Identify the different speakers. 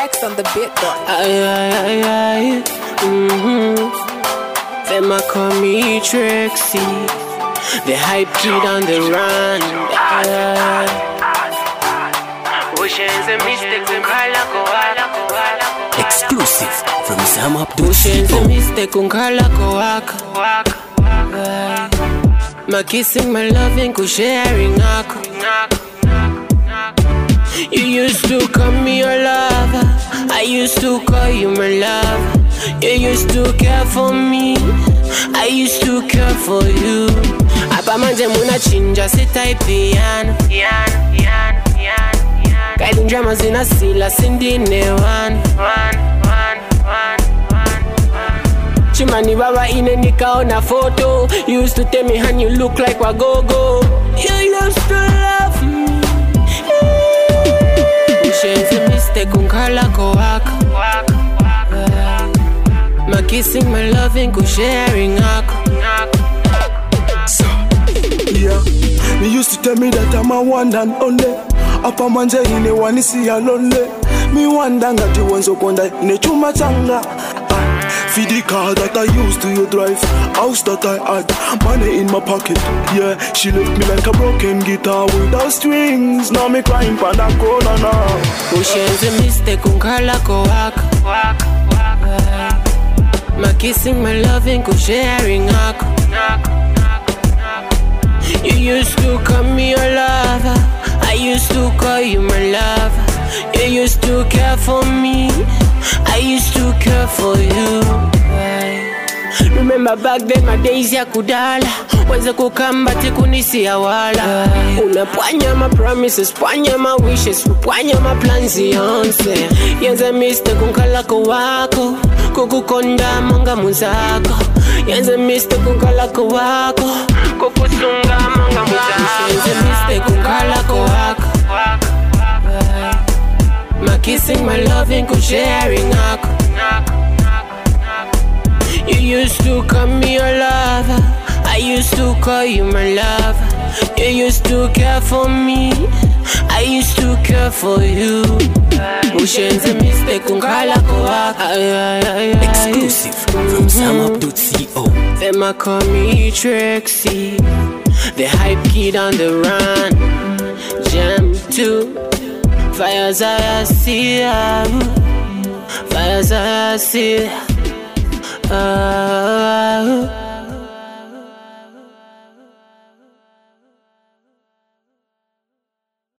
Speaker 1: X on the beat though.
Speaker 2: Them a call me Trixie, the hype kid on the run. Ocean's a mistake,
Speaker 3: Exclusive from Sam
Speaker 2: Ocean's a
Speaker 3: Abdul.
Speaker 2: mistake, waka. My kissing, my loving, sharing ako. You used to call me your lover, I used to call you my lover. You used to care for me, I used to care for you. Apa manje muna chinja sitaipiano. Kaili drama zina sila sindine one. Chimani baba ine nikaona photo. You used to tell me honey you look like Wagogo. You used to love me. Ocean's a mistake unkala waka. My kissing, my loving, sharing ako.
Speaker 4: Yeah, me used to tell me that I'm a one and only. Apa manje ine wanisi ya lonely. Me wanda ngati wanzo konda ine chuma changa. Feed the car that I used to drive, house that I had, money in my pocket. Yeah, she left me like a broken guitar without strings. Now me crying for that corner now.
Speaker 2: Ocean's a mistake unkala waka. My kissing, my loving, sharing ako. You used to call me your lover, I used to call you my lover. You used to care for me, I used to care for you. Remember back then my days ya kudala, weza kukamba tikunisia wala. Unapwanya my promises, pwanya my wishes, pwanya my plans yonse. Yenza mistake unkala wako, kukukonda manga muzako. Yenza mistake unkala wako, kukusunga manga muzako. Yenza mistake unkala wako. My kissing, my loving, sharing ako. You used to call me your lover, I used to call you my lover. You used to care for me, I used to care for you. Ocean's a mistake, unkala waka.
Speaker 3: Exclusive from Sam Abdul.
Speaker 2: Them a call me Trixie, the hype kid on the run. Jam 2, fires I see, fires I see.